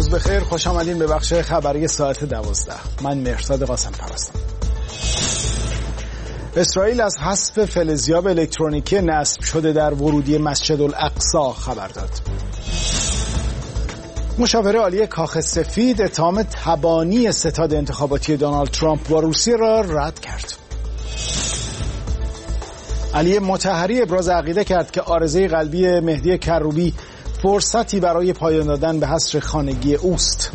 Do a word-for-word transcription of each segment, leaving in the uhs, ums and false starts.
روز بخیر، خوش آمدین به بخش خبری ساعت دوازده. من مهرزاد قاسم پرستم. اسرائیل از حذف فلزیاب الکترونیکی نصب شده در ورودی مسجد الاقصی خبر داد. مشاور عالی کاخ سفید اتهام تبانی ستاد انتخاباتی دونالد ترامپ با روسیه را رد کرد. علی مطهری ابراز عقیده کرد که عارضه قلبی مهدی کروبی فرصتی برای پایان دادن به حصر خانگی اوست.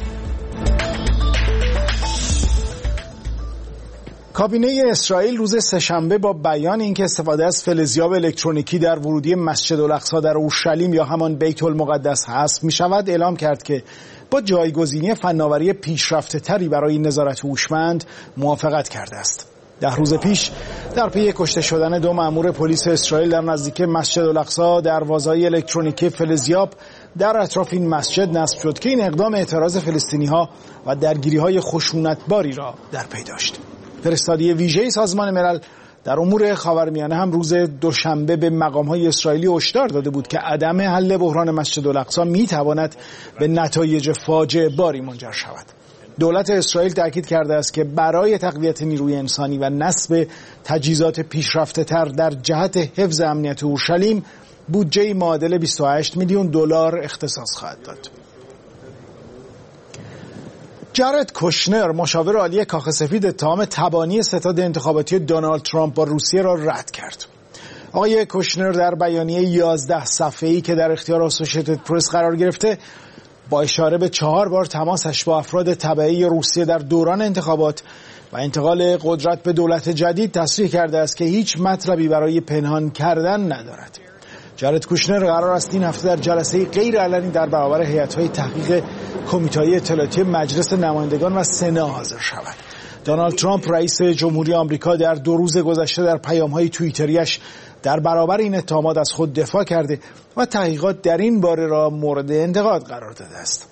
کابینه اسرائیل روز سه‌شنبه با بیان اینکه استفاده از فلزیاب الکترونیکی در ورودی مسجد الاقصی در اورشلیم یا همان بیت المقدس حذف می شود اعلام کرد که با جایگزینی فناوری پیشرفته تری برای نظارت هوشمند موافقت کرده است. ده روز پیش در پی کشته شدن دو مأمور پلیس اسرائیل در نزدیکی مسجد الاقصی دروازه‌های الکترونیکی فلزیاب در اطراف این مسجد نصب شد که این اقدام اعتراض فلسطینی‌ها و درگیری‌های خشونتباری را در پی داشت. فرستادی ویژه سازمان ملل در امور خاورمیانه هم روز دوشنبه به مقام‌های اسرائیلی هشدار داده بود که عدم حل بحران مسجد الاقصی می‌تواند به نتایج فاجعه باری منجر شود. دولت اسرائیل تاکید کرده است که برای تقویت نیروی انسانی و نصب تجهیزات پیشرفته‌تر در جهت حفظ امنیت اورشلیم بودجه معادل بیست و هشت میلیون دلار اختصاص خواهد داد. جارد کوشنر مشاور عالی کاخ سفید اتهام تبانی ستاد انتخاباتی دونالد ترامپ با روسیه را رد کرد. آقای کوشنر در بیانیه یازده صفحه‌ای که در اختیار اسوسییتد پرس قرار گرفته با اشاره به چهار بار تماسش با افراد تبعی روسیه در دوران انتخابات و انتقال قدرت به دولت جدید تصریح کرده است که هیچ مطلبی برای پنهان کردن ندارد. جارد کوشنر قرار است این هفته در جلسه غیر علنی در برابر هیئت‌های تحقیق کمیته اطلاعاتی مجلس نمایندگان و سنا حاضر شود. دونالد ترامپ رئیس جمهوری آمریکا در دو روز گذشته در پیام‌های توییتریش در برابر این اتهامات از خود دفاع کرده و تحقیقات در این باره را مورد انتقاد قرار داده است.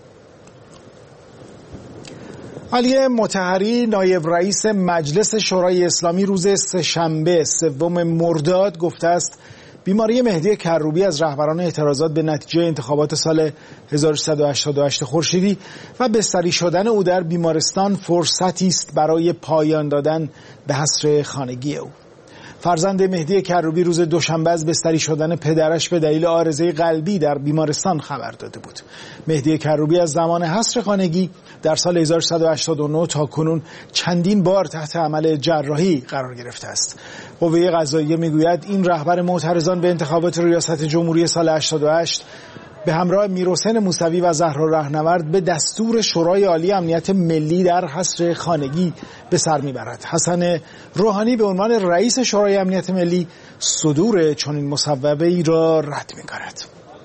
علی مطهری نایب رئیس مجلس شورای اسلامی روز سه‌شنبه سوم مرداد گفته است بیماری مهدی کروبی از رهبران اعتراضات به نتیجه انتخابات سال هزار و سیصد و هشتاد و هشت خورشیدی و بستری شدن او در بیمارستان فرصتی است برای پایان دادن به حصر خانگی او. فرزند مهدی کروبی روز دوشنبه از بستری شدن پدرش به دلیل عارضه قلبی در بیمارستان خبر داده بود. مهدی کروبی از زمان حصر خانگی در سال هزار و سیصد و هشتاد و نه تا کنون چندین بار تحت عمل جراحی قرار گرفته است. قوه قضاییه میگوید این رهبر معترضان به انتخابات ریاست جمهوری سال هشتاد و هشت به همراه میرحسین موسوی و زهرا رهنورد به دستور شورای عالی امنیت ملی در حصر خانگی به سر میبرد. حسن روحانی به عنوان رئیس شورای امنیت ملی صدور چنین مصوبه‌ای را رد می‌کند.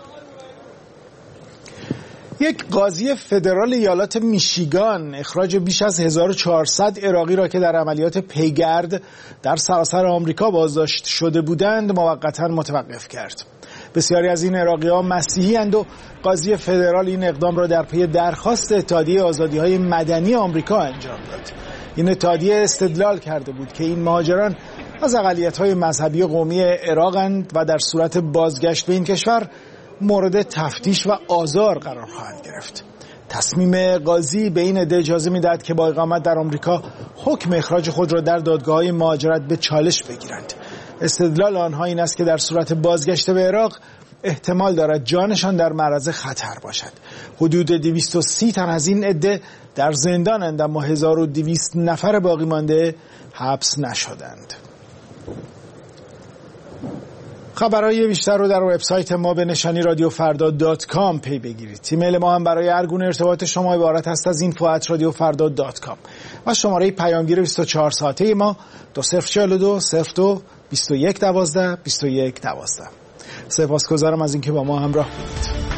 یک قاضی فدرال ایالات میشیگان اخراج بیش از هزار و چهارصد عراقی را که در عملیات پیگرد در سراسر آمریکا بازداشت شده بودند موقتا متوقف کرد. بسیاری از این عراقی‌ها مسیحی اند و قاضی فدرال این اقدام را در پی درخواست اتحادیه آزادی‌های مدنی آمریکا انجام داد. این اتحادیه استدلال کرده بود که این مهاجران از اقلیت‌های مذهبی و قومی عراق‌اند و در صورت بازگشت به این کشور مورد تفتیش و آزار قرار خواهند گرفت. تصمیم قاضی به این عده اجازه می‌دهد که با اقامت در آمریکا حکم اخراج خود را در دادگاه‌های مهاجرت به چالش بگیرند. استدلال آنها این است که در صورت بازگشت به عراق احتمال دارد جانشان در معرض خطر باشد. حدود دویست و سی تن از این عده در زندانند اما هزار و دویست نفر باقی مانده حبس نشدند. خبرهای بیشتر رو در وبسایت ما به نشانی رادیو فردا دات کام پی بگیرید. ایمیل ما هم برای هر گونه ارتباط شما عبارت است از اینفو ات رادیو فردا دات کام و شماره پیامگیر بیست و چهار ساعته ما دو صفر چهار دو صفر دو بیست و یک دوازده بیست و یک دوازده. سپاسگزارم از اینکه با ما همراه بودید.